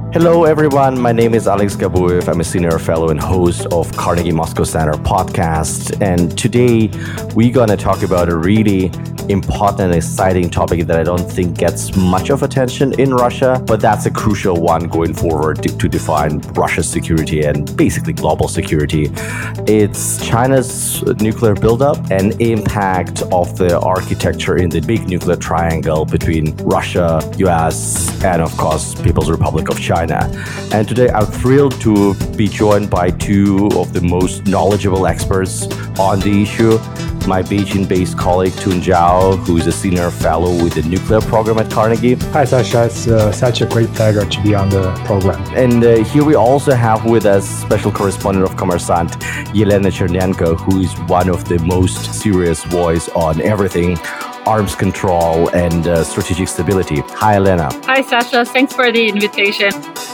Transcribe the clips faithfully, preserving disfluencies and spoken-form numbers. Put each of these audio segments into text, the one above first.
Hello, everyone. My name is Alex Gabuev. I'm a senior fellow and host of Carnegie Moscow Center podcast. And today we're going to talk about a really important and exciting topic that I don't think gets much of attention in Russia, but that's a crucial one going forward to, to define Russia's security and basically global security. It's China's nuclear buildup and impact of the architecture in the big nuclear triangle between Russia, U S, and of course, People's Republic of China. And today I'm thrilled to be joined by two of the most knowledgeable experts on the issue. My Beijing-based colleague Tun Zhao, who is a senior fellow with the nuclear program at Carnegie. Hi, Sasha. It's uh, such a great pleasure to be on the program. And uh, here we also have with us special correspondent of Kommersant, Yelena Chernenko, who is one of the most serious voice on everything arms control and uh, strategic stability. Hi, Elena. Hi, Sasha. Thanks for the invitation.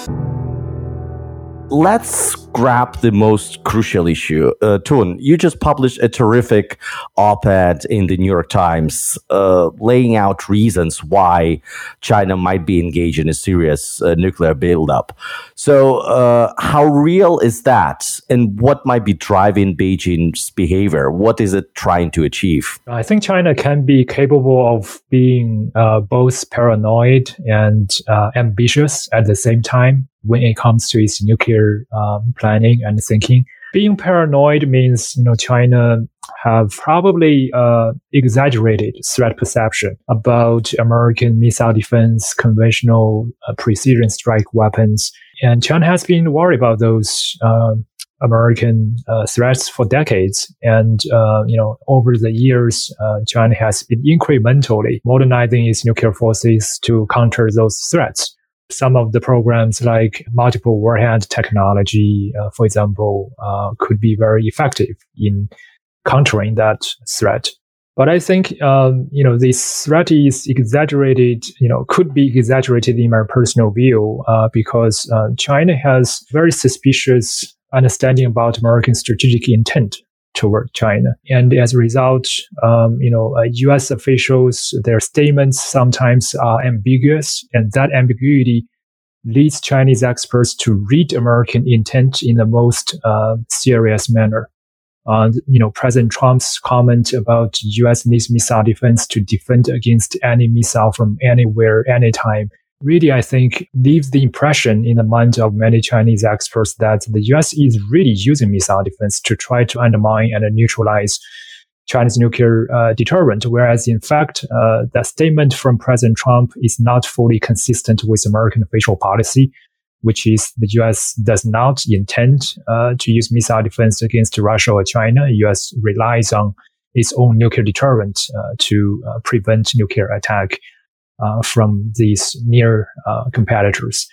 Let's grab the most crucial issue. Uh, Tun, you just published a terrific op-ed in the New York Times uh, laying out reasons why China might be engaged in a serious uh, nuclear buildup. So uh, how real is that? And what might be driving Beijing's behavior? What is it trying to achieve? I think China can be capable of being uh, both paranoid and uh, ambitious at the same time when it comes to its nuclear um, planning and thinking. Being paranoid means, you know, China have probably uh, exaggerated threat perception about American missile defense, conventional uh, precision strike weapons. And China has been worried about those uh, American uh, threats for decades. And, uh, you know, over the years, uh, China has been incrementally modernizing its nuclear forces to counter those threats. Some of the programs like multiple warhead technology, uh, for example, uh, could be very effective in countering that threat. But I think, um, you know, this threat is exaggerated, you know, could be exaggerated in my personal view, uh, because uh, China has very suspicious understanding about American strategic intent toward China. And as a result, um, you know, uh, U S officials, their statements sometimes are ambiguous, and that ambiguity leads Chinese experts to read American intent in the most uh, serious manner. Uh, you know, President Trump's comment about U S needs missile defense to defend against any missile from anywhere, anytime, really, I think, leaves the impression in the mind of many Chinese experts that the U S is really using missile defense to try to undermine and neutralize China's nuclear uh, deterrent, whereas in fact, uh, the statement from President Trump is not fully consistent with American official policy, which is the U S does not intend uh, to use missile defense against Russia or China. The U S relies on its own nuclear deterrent uh, to uh, prevent nuclear attack Uh, from these near uh, competitors.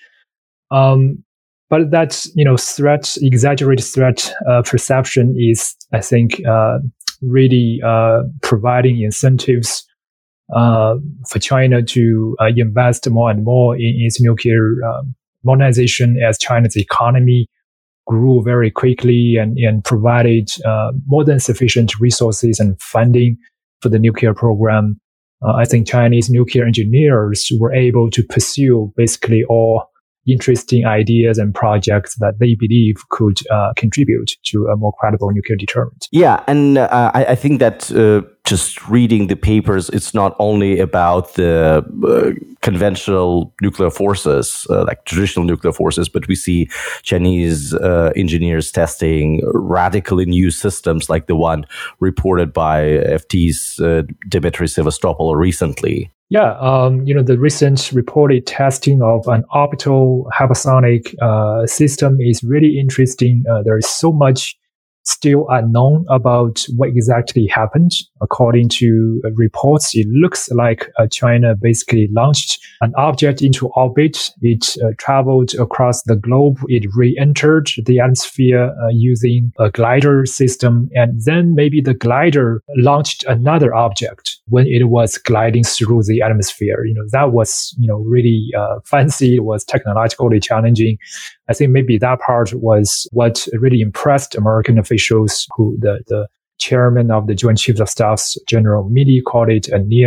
Um, but that, you know, threat, exaggerated threat uh, perception is, I think, uh, really uh, providing incentives uh, for China to uh, invest more and more in its nuclear uh, modernization as China's economy grew very quickly and, and provided uh, more than sufficient resources and funding for the nuclear program. Uh, I think Chinese nuclear engineers were able to pursue basically all interesting ideas and projects that they believe could uh, contribute to a more credible nuclear deterrent. Yeah, and uh, I, I think that uh, just reading the papers, it's not only about the uh, conventional nuclear forces, uh, like traditional nuclear forces, but we see Chinese uh, engineers testing radically new systems like the one reported by F T's uh, Dmitry Sevastopol recently. Yeah, um, you know, the recent reported testing of an orbital hypersonic uh, system is really interesting. Uh, there is so much still unknown about what exactly happened. According to uh, reports, it looks like uh, China basically launched an object into orbit. It uh, traveled across the globe. It re-entered the atmosphere uh, using a glider system. And then maybe the glider launched another object when it was gliding through the atmosphere. You know, that was, you know, really uh, fancy. It was technologically challenging. I think maybe that part was what really impressed American officials, who the, the chairman of the Joint Chiefs of Staff, General Milley, called it a near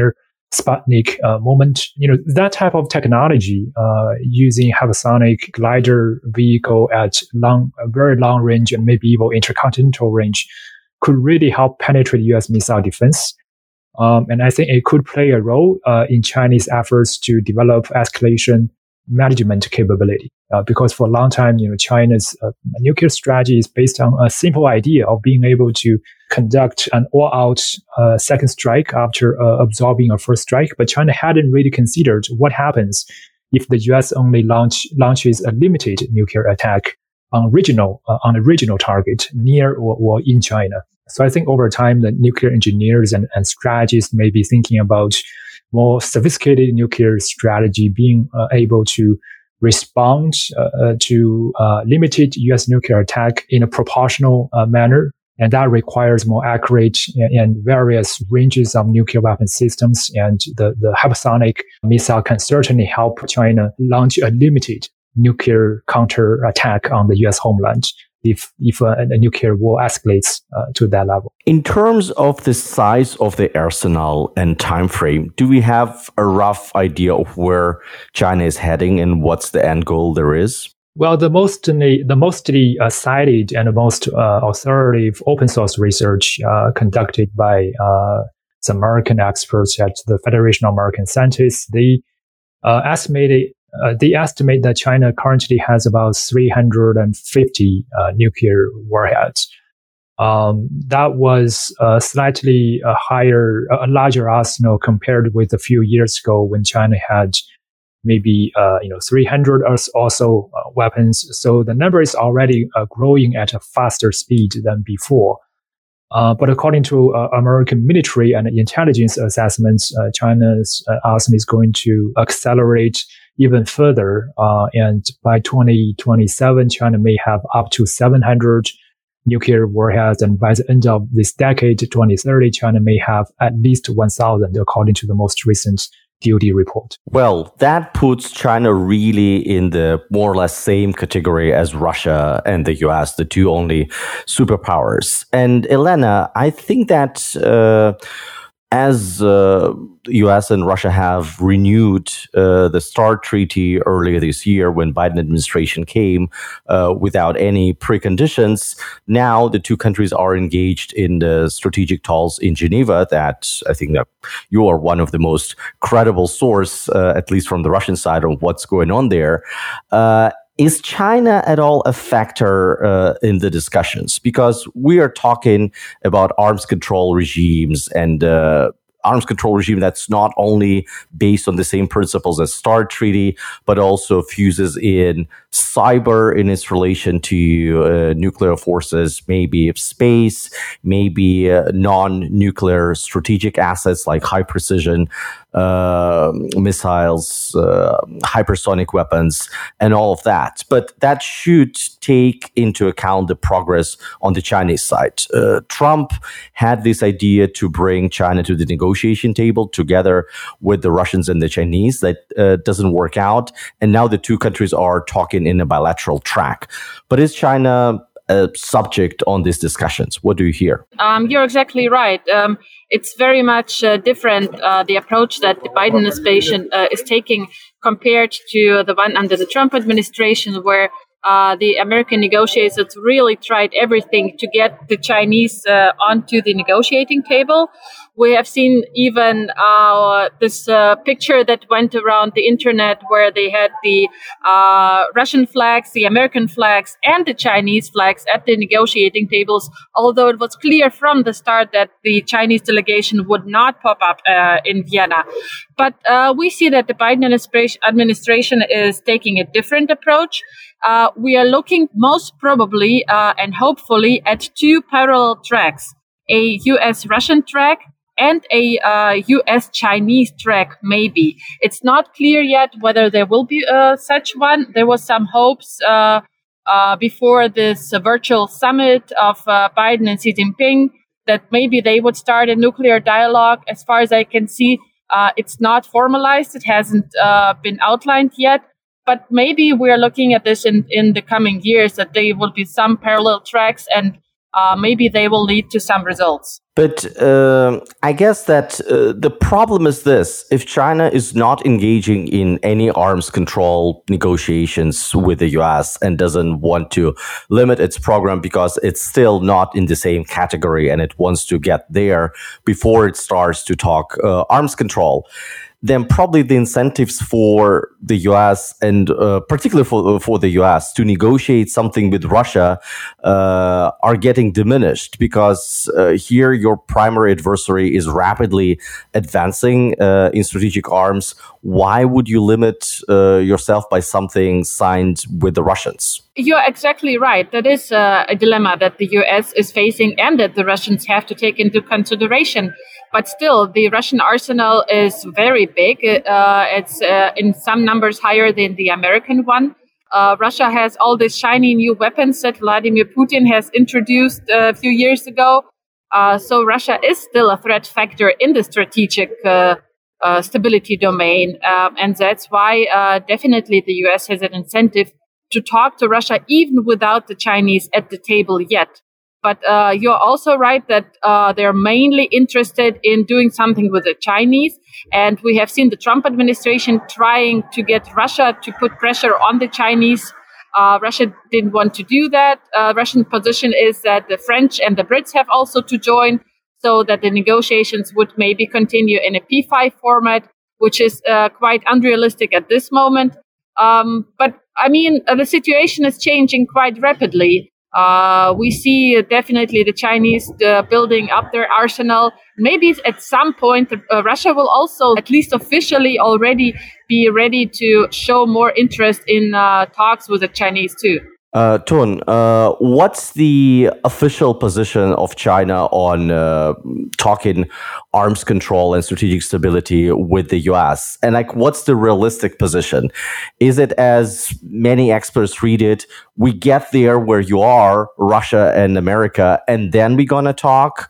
Sputnik uh, moment. You know, that type of technology uh, using hypersonic glider vehicle at long, very long range and maybe even intercontinental range could really help penetrate U S missile defense. Um, and I think it could play a role uh, in Chinese efforts to develop escalation management capability. Uh, because for a long time, you know, China's uh, nuclear strategy is based on a simple idea of being able to conduct an all-out uh, second strike after uh, absorbing a first strike. But China hadn't really considered what happens if the U S only launch launches a limited nuclear attack on regional uh, on a regional target near or, or in China. So I think over time, the nuclear engineers and, and strategists may be thinking about more sophisticated nuclear strategy, being uh, able to respond uh, to uh, limited U S nuclear attack in a proportional uh, manner. And that requires more accurate and, and various ranges of nuclear weapon systems. And the, the hypersonic missile can certainly help China launch a limited nuclear counter attack on the U S homeland if if a, a nuclear war escalates uh, to that level. In terms of the size of the arsenal and time frame, do we have a rough idea of where China is heading and what's the end goal there is? Well, the mostly the mostly uh, cited and the most uh, authoritative open source research uh, conducted by uh, some American experts at the Federation of American Scientists, they uh, estimated Uh, they estimate that China currently has about three hundred fifty uh, nuclear warheads. Um, that was uh, slightly a higher, a larger arsenal compared with a few years ago when China had maybe uh, you know three hundred or, or so uh, weapons. So the number is already uh, growing at a faster speed than before. Uh, but according to uh, American military and intelligence assessments, uh, China's uh, arsenal is going to accelerate even further. Uh, and by twenty twenty-seven, China may have up to seven hundred nuclear warheads. And by the end of this decade, twenty thirty, China may have at least one thousand, according to the most recent D O D report. Well, that puts China really in the more or less same category as Russia and the U S, the two only superpowers. And Elena, I think that uh, as uh, U S and Russia have renewed uh, the START treaty earlier this year when Biden administration came uh, without any preconditions, now the two countries are engaged in the strategic talks in Geneva that I think that you are one of the most credible source, uh, at least from the Russian side, on what's going on there. Uh, Is China at all a factor uh, in the discussions? Because we are talking about arms control regimes and uh, arms control regime that's not only based on the same principles as START treaty, but also fuses in cyber in its relation to uh, nuclear forces, maybe space, maybe uh, non-nuclear strategic assets like high precision uh, missiles, uh, hypersonic weapons, and all of that. But that should take into account the progress on the Chinese side. Uh, Trump had this idea to bring China to the negotiation table together with the Russians and the Chinese. That uh, doesn't work out. And now the two countries are talking in a bilateral track. But is China a subject on these discussions? What do you hear? Um, you're exactly right. Um, it's very much uh, different, uh, the approach that the Biden administration uh, is taking compared to the one under the Trump administration, where uh, the American negotiators really tried everything to get the Chinese uh, onto the negotiating table. We have seen even uh, this uh, picture that went around the internet where they had the uh, Russian flags, the American flags, and the Chinese flags at the negotiating tables, although it was clear from the start that the Chinese delegation would not pop up uh, in Vienna. But uh, we see that the Biden administration is taking a different approach. Uh, we are looking most probably uh, and hopefully at two parallel tracks, a U S-Russian track and a uh, U S-Chinese track, maybe. It's not clear yet whether there will be uh, such one. There was some hopes uh, uh, before this uh, virtual summit of uh, Biden and Xi Jinping that maybe they would start a nuclear dialogue. As far as I can see, uh, it's not formalized. It hasn't uh, been outlined yet. But maybe we're looking at this in, in the coming years, that there will be some parallel tracks and uh, maybe they will lead to some results. But uh, I guess that uh, the problem is this. If China is not engaging in any arms control negotiations with the U S and doesn't want to limit its program because it's still not in the same category and it wants to get there before it starts to talk uh, arms control, then probably the incentives for the U S and uh, particularly for for the U S to negotiate something with Russia uh, are getting diminished because uh, here your primary adversary is rapidly advancing uh, in strategic arms. Why would you limit uh, yourself by something signed with the Russians? You're exactly right. That is uh, a dilemma that the U S is facing and that the Russians have to take into consideration. But still, the Russian arsenal is very big. Uh, it's uh, in some numbers higher than the American one. Uh, Russia has all these shiny new weapons that Vladimir Putin has introduced uh, a few years ago. Uh, so Russia is still a threat factor in the strategic uh, uh, stability domain. Um, and that's why uh, definitely the U S has an incentive to talk to Russia even without the Chinese at the table yet. But uh, you're also right that uh, they're mainly interested in doing something with the Chinese. And we have seen the Trump administration trying to get Russia to put pressure on the Chinese. Uh, Russia didn't want to do that. Uh, Russian position is that the French and the Brits have also to join so that the negotiations would maybe continue in a P five format, which is uh, quite unrealistic at this moment. Um, but I mean, uh, the situation is changing quite rapidly. Uh, we see uh, definitely the Chinese uh, building up their arsenal. Maybe at some point, uh, Russia will also, at least officially, already be ready to show more interest in uh, talks with the Chinese too. Uh, Tun, uh, what's the official position of China on uh, talking arms control and strategic stability with the U S? And like, what's the realistic position? Is it, as many experts read it, we get there where you are, Russia and America, and then we're gonna talk?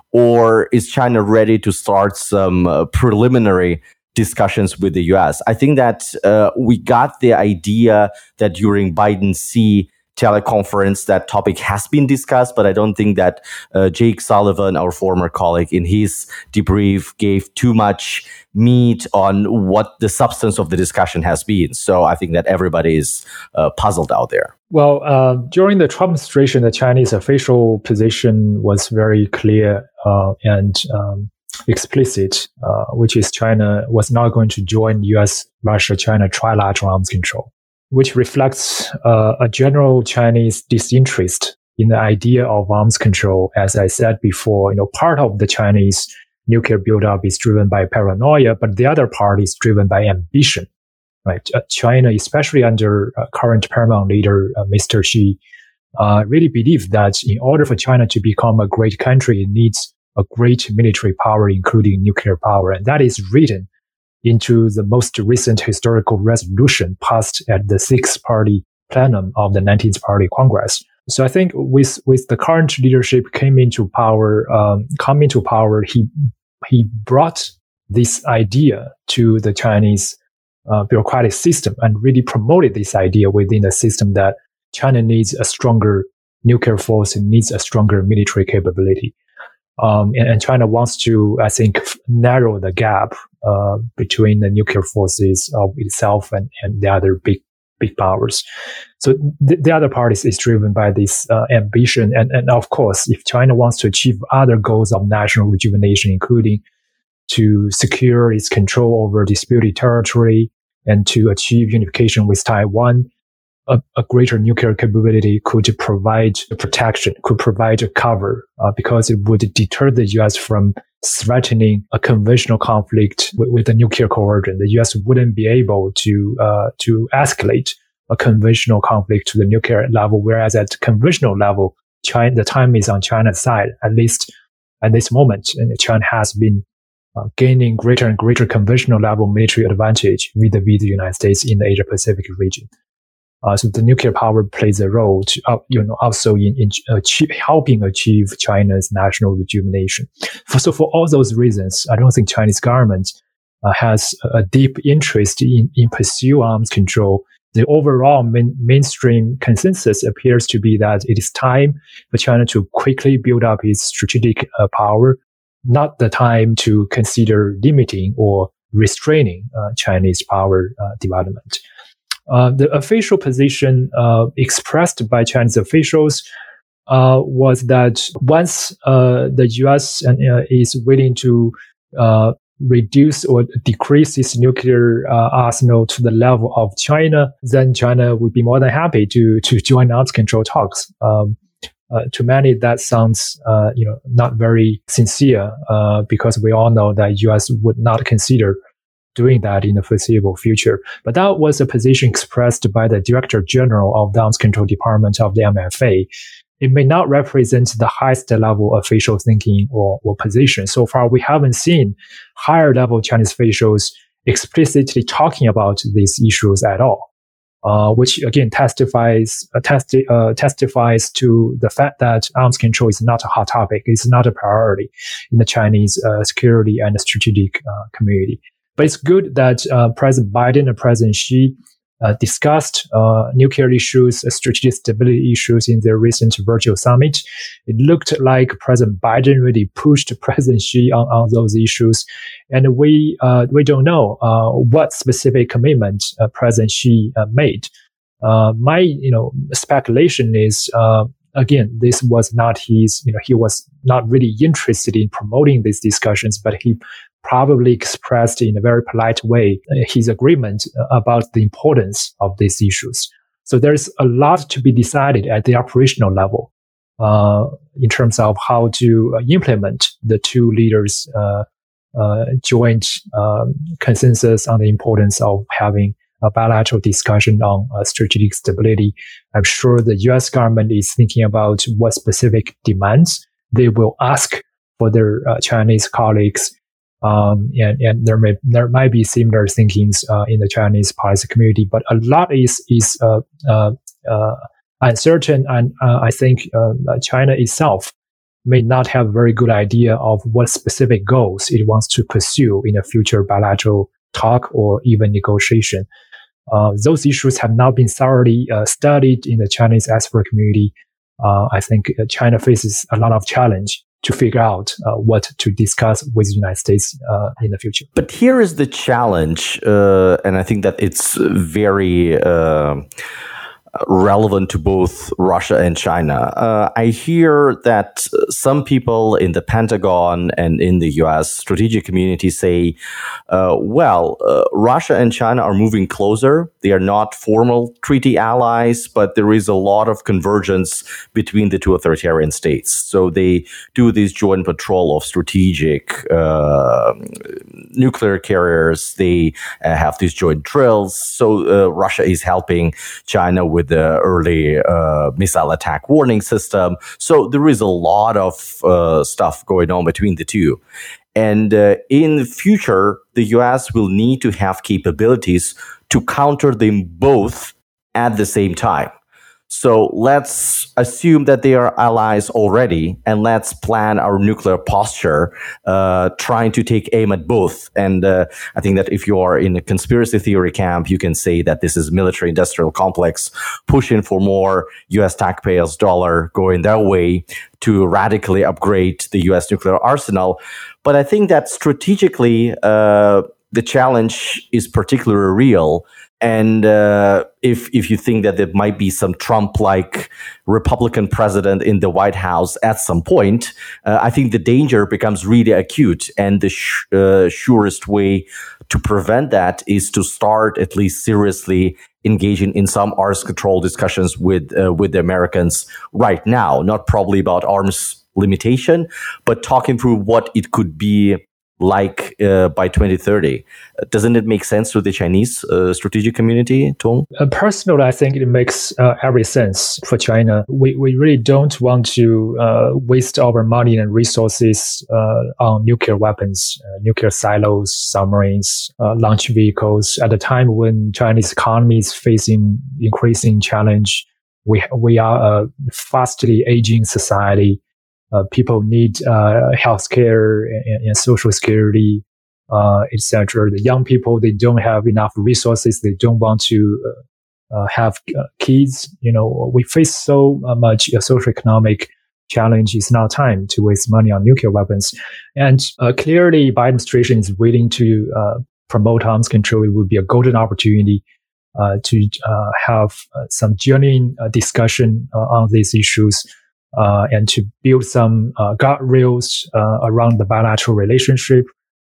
Or is China ready to start some uh, preliminary discussions with the U S? I think that uh, we got the idea that during Biden's Xi teleconference that topic has been discussed, but I don't think that uh, Jake Sullivan, our former colleague, in his debrief gave too much meat on what the substance of the discussion has been. So I think that everybody is uh, puzzled out there. Well, uh, during the Trump administration, the Chinese official position was very clear uh, and um, explicit, uh, which is China was not going to join U S Russia China trilateral arms control, which reflects uh, a general Chinese disinterest in the idea of arms control. As I said before, you know, part of the Chinese nuclear buildup is driven by paranoia, but the other part is driven by ambition, right? Uh, China, especially under uh, current paramount leader, uh, Mister Xi, uh, really believes that in order for China to become a great country, it needs a great military power, including nuclear power. And that is written into the most recent historical resolution passed at the sixth party plenum of the nineteenth Party Congress. So I think with with the current leadership came into power, um, come into power, he he brought this idea to the Chinese uh, bureaucratic system and really promoted this idea within the system that China needs a stronger nuclear force and needs a stronger military capability. Um, and, and China wants to, I think, f- narrow the gap uh, between the nuclear forces of itself and, and the other big big powers. So th- the other part is, is driven by this uh, ambition. And, and of course, if China wants to achieve other goals of national rejuvenation, including to secure its control over disputed territory and to achieve unification with Taiwan, A, a greater nuclear capability could provide protection, could provide a cover, uh, because it would deter the U S from threatening a conventional conflict with, with a nuclear coercion. The U S wouldn't be able to uh, to escalate a conventional conflict to the nuclear level, whereas at conventional level, China, the time is on China's side, at least at this moment. And China has been uh, gaining greater and greater conventional level military advantage vis-a-vis the United States in the Asia-Pacific region. Uh, so the nuclear power plays a role to, uh, you know, also in, in achieve, helping achieve China's national rejuvenation. For, so for all those reasons, I don't think Chinese government uh, has a deep interest in, in pursue arms control, the overall main, mainstream consensus appears to be that it is time for China to quickly build up its strategic uh, power, not the time to consider limiting or restraining uh, Chinese power uh, development. Uh, the official position uh, expressed by Chinese officials uh, was that once uh, the U S uh, is willing to uh, reduce or decrease its nuclear uh, arsenal to the level of China, then China would be more than happy to to join arms control talks. Um, uh, to many, that sounds uh, you know not very sincere uh, because we all know that U S would not consider doing that in the foreseeable future. But that was a position expressed by the Director General of the Arms Control Department of the M F A. It may not represent the highest level official thinking or, or position. So far, we haven't seen higher level Chinese officials explicitly talking about these issues at all, uh, which again testifies uh, testi- uh, testifies to the fact that arms control is not a hot topic. It's not a priority in the Chinese uh, security and strategic uh, community. But it's good that uh, President Biden and President Xi Uh, discussed uh, nuclear issues, uh, strategic stability issues in their recent virtual summit. It looked like President Biden really pushed President Xi on, on those issues, and we uh, we don't know uh, what specific commitment uh, President Xi uh, made. Uh, my you know speculation is uh, again this was not his you know he was not really interested in promoting these discussions, but he probably expressed in a very polite way his agreement about the importance of these issues. So there's a lot to be decided at the operational level uh, in terms of how to implement the two leaders' uh, uh, joint um, consensus on the importance of having a bilateral discussion on uh, strategic stability. I'm sure the U S government is thinking about what specific demands they will ask for their uh, Chinese colleagues. Um, and, and there may there might be similar thinkings uh, in the Chinese policy community, but a lot is is uh, uh, uh, uncertain, and uh, I think uh, China itself may not have a very good idea of what specific goals it wants to pursue in a future bilateral talk or even negotiation. Uh, those issues have not been thoroughly uh, studied in the Chinese expert community. Uh, I think China faces a lot of challenge to figure out uh, what to discuss with the United States uh, in the future. But here is the challenge, uh, and I think that it's very uh, relevant to both Russia and China. Uh, I hear that some people in the Pentagon and in the U S strategic community say, uh, well, uh, Russia and China are moving closer. They are not formal treaty allies, but there is a lot of convergence between the two authoritarian states. So they do this joint patrol of strategic uh, nuclear carriers. They uh, have these joint drills. So uh, Russia is helping China with the early uh, missile attack warning system. So there is a lot of uh, stuff going on between the two. And uh, in the future, the U S will need to have capabilities to counter them both at the same time. So let's assume that they are allies already, and let's plan our nuclear posture, uh, trying to take aim at both. And uh, I think that if you are in a conspiracy theory camp, you can say that this is military-industrial complex pushing for more U S taxpayers' dollar going their way to radically upgrade the U S nuclear arsenal. But I think that strategically, uh, the challenge is particularly real. And uh, if if you think that there might be some Trump-like Republican president in the White House at some point, uh, I think the danger becomes really acute. And the sh- uh, surest way to prevent that is to start at least seriously engaging in some arms control discussions with uh, with the Americans right now. Not probably about arms limitation, but talking through what it could be like uh, by twenty thirty. Doesn't it make sense to the Chinese uh, strategic community, Tong? Uh, personally, I think it makes uh, every sense for China. We we really don't want to uh, waste our money and resources uh, on nuclear weapons, uh, nuclear silos, submarines, uh, launch vehicles. At a time when Chinese economy is facing increasing challenge, we we are a fastly aging society. Uh, people need uh, healthcare and, and social security, uh, et cetera. The young people, they don't have enough resources. They don't want to uh, uh, have uh, kids. You know, we face so much uh, socioeconomic challenge. It's now time to waste money on nuclear weapons. And uh, clearly, Biden administration is willing to uh, promote arms control. It would be a golden opportunity uh, to uh, have uh, some genuine uh, discussion uh, on these issues uh, and to build some uh, guardrails uh, around the bilateral relationship.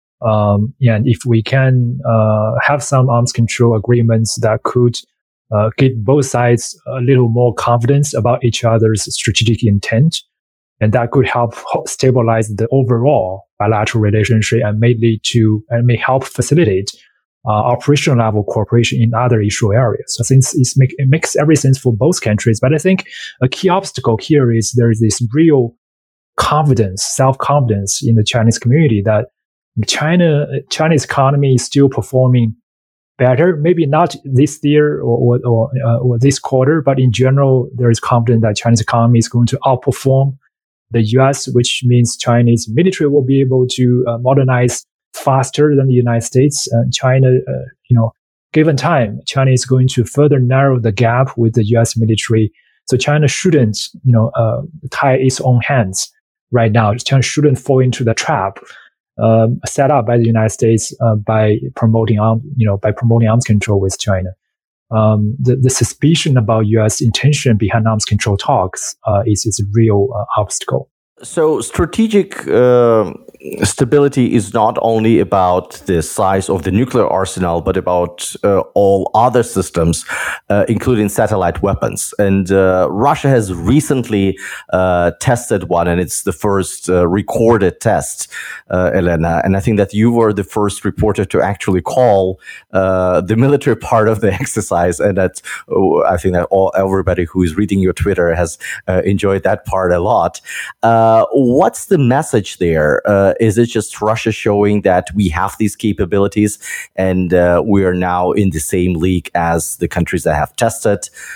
Um, and if we can uh, have some arms control agreements that could uh, give both sides a little more confidence about each other's strategic intent, and that could help stabilize the overall bilateral relationship and may lead to and may help facilitate uh, operational level cooperation in other issue areas. So since it's make, it makes every sense for both countries, but I think a key obstacle here is there is this real confidence, self-confidence in the Chinese community that China, Chinese economy is still performing better. Maybe not this year or or, or, uh, or this quarter, but in general, there is confidence that Chinese economy is going to outperform the U S, which means Chinese military will be able to uh, modernize faster than the United States. And China, uh, you know, given time, China is going to further narrow the gap with the U S military. So China shouldn't, you know, uh, tie its own hands right now. China shouldn't fall into the trap um, set up by the United States uh, by promoting arm, you know, by promoting arms control with China. Um, the, the suspicion about U S intention behind arms control talks uh, is, is a real uh, obstacle. So strategic uh, stability is not only about the size of the nuclear arsenal, but about uh, all other systems, uh, including satellite weapons. And uh, Russia has recently uh, tested one, and it's the first uh, recorded test, uh, Elena. And I think that you were the first reporter to actually call uh, the military part of the exercise, and that oh, I think that all everybody who is reading your Twitter has uh, enjoyed that part a lot. Uh, Uh, what's the message there? Uh, is it just Russia showing that we have these capabilities and uh, we are now in the same league as the countries that have tested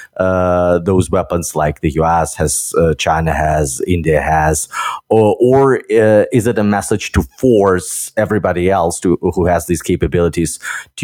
uh, those weapons, like the U S has, uh, China has, India has, or, or uh, is it a message to force everybody else to, who has these capabilities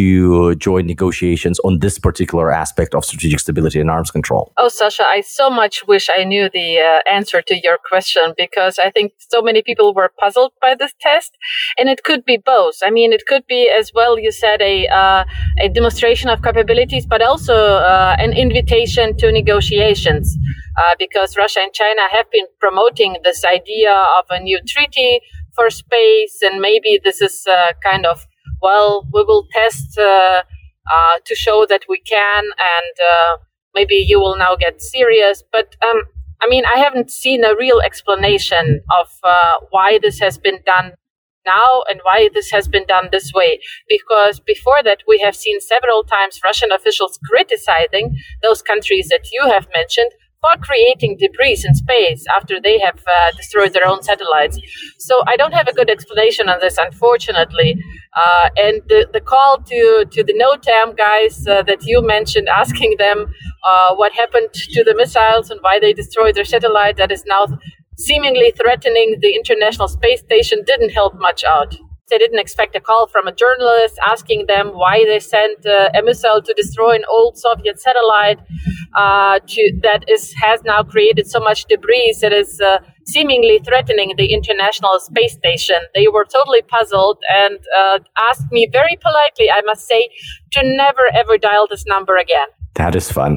to join negotiations on this particular aspect of strategic stability and arms control? Oh, Sasha, I so much wish I knew the uh, answer to your question, because I think so many people were puzzled by this test, and it could be both. I mean, it could be as well, you said, a uh, a demonstration of capabilities, but also uh, an invitation to negotiations, uh, because Russia and China have been promoting this idea of a new treaty for space, and maybe this is uh, kind of, well, we will test uh, uh, to show that we can, and uh, maybe you will now get serious, but um, I mean, I haven't seen a real explanation of uh, why this has been done now and why this has been done this way. Because before that, we have seen several times Russian officials criticizing those countries that you have mentioned for creating debris in space after they have uh, destroyed their own satellites. So I don't have a good explanation on this, unfortunately. Uh, and the, the call to, to the NOTAM guys uh, that you mentioned, asking them uh, what happened to the missiles and why they destroyed their satellite that is now seemingly threatening the International Space Station, didn't help much out. They didn't expect a call from a journalist asking them why they sent uh, a missile to destroy an old Soviet satellite uh, to, that is has now created so much debris that is uh, seemingly threatening the International Space Station. They were totally puzzled and uh, asked me very politely, I must say, to never ever dial this number again. That is fun.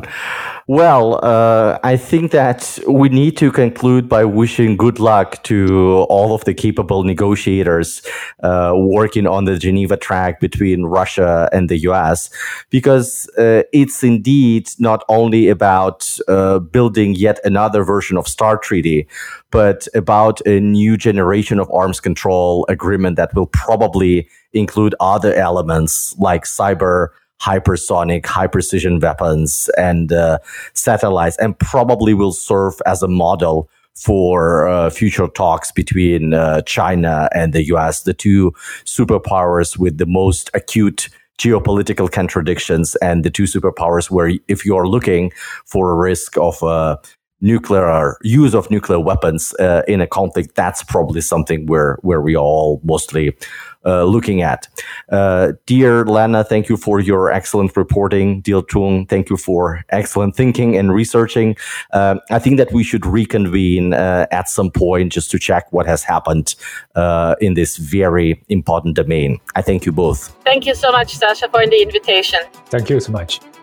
Well, uh, I think that we need to conclude by wishing good luck to all of the capable negotiators uh, working on the Geneva track between Russia and the U S, because uh, it's indeed not only about uh, building yet another version of START Treaty, but about a new generation of arms control agreement that will probably include other elements like cyber, hypersonic, high precision weapons and uh, satellites, and probably will serve as a model for uh, future talks between uh, China and the U S, the two superpowers with the most acute geopolitical contradictions, and the two superpowers where if you are looking for a risk of uh, nuclear use of nuclear weapons uh, in a conflict, that's probably something where where we all mostly uh, looking at. Uh, dear Lana, thank you for your excellent reporting. Dear Tung, thank you for excellent thinking and researching. Um, I think that we should reconvene uh, at some point just to check what has happened uh, in this very important domain. I thank you both. Thank you so much, Sasha, for the invitation. Thank you so much.